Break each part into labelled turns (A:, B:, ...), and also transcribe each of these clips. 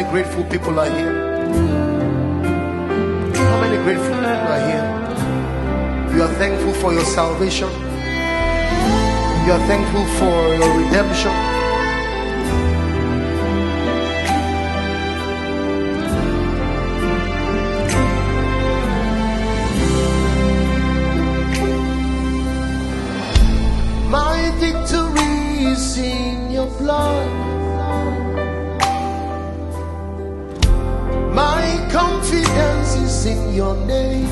A: grateful people are here? How many grateful people are here? You are thankful for your salvation. You are thankful for your redemption. My victory is in your blood. My confidence is in your name.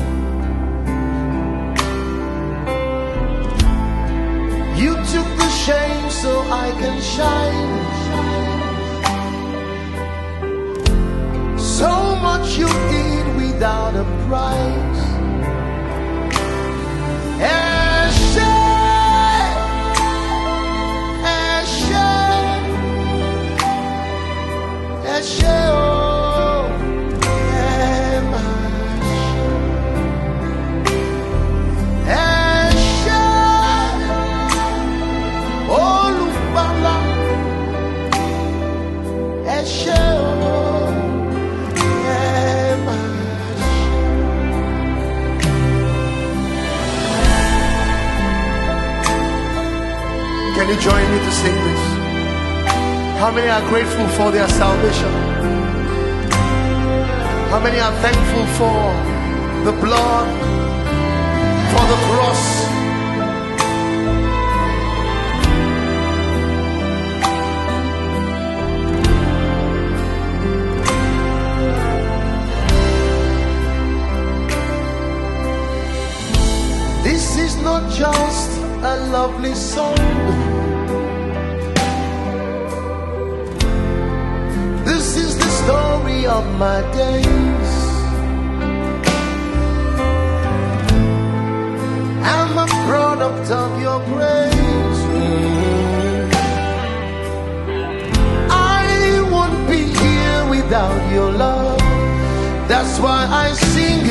A: You took the shame so I can shine. So much you did without a price. Can you join me to sing this? How many are grateful for their salvation? How many are thankful for the blood, for the cross? This is not just a lovely song. This is the story of my days. I'm a product of your grace. I won't be here without your love. That's why I sing.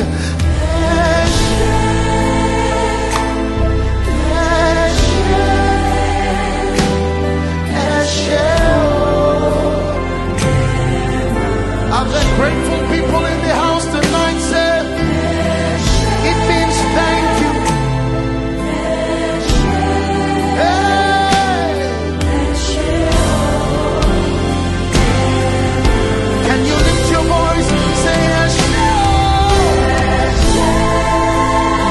A: I've got grateful people in the house tonight. Say, it means thank you. Hey. Can you lift your voice? Say,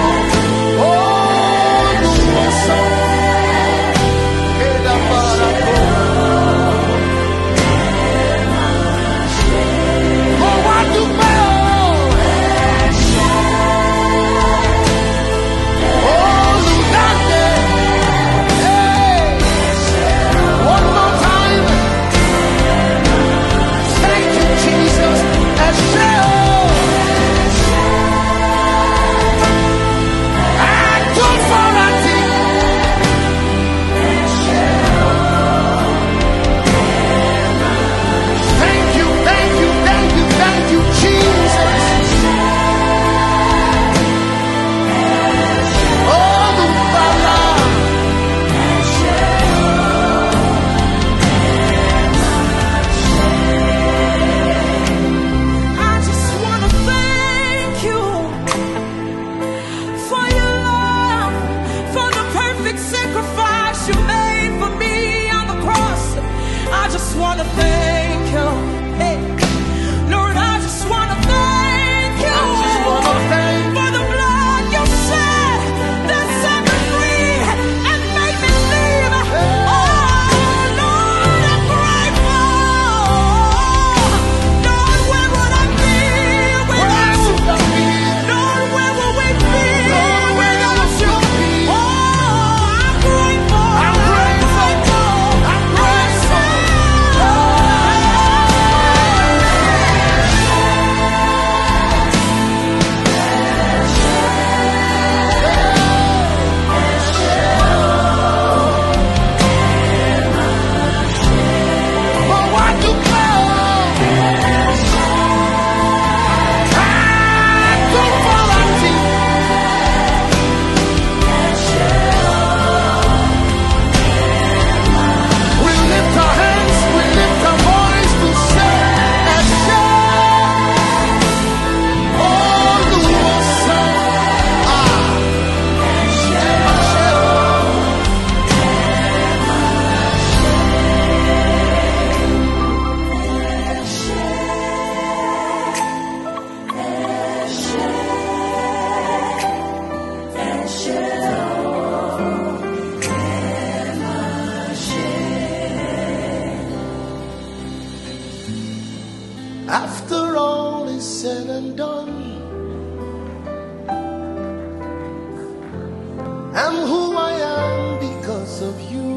A: I'm who I am because of you.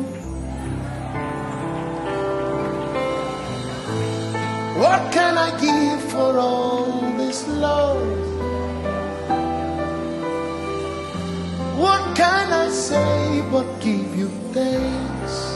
A: What can I give for all this love? What can I say but give you thanks?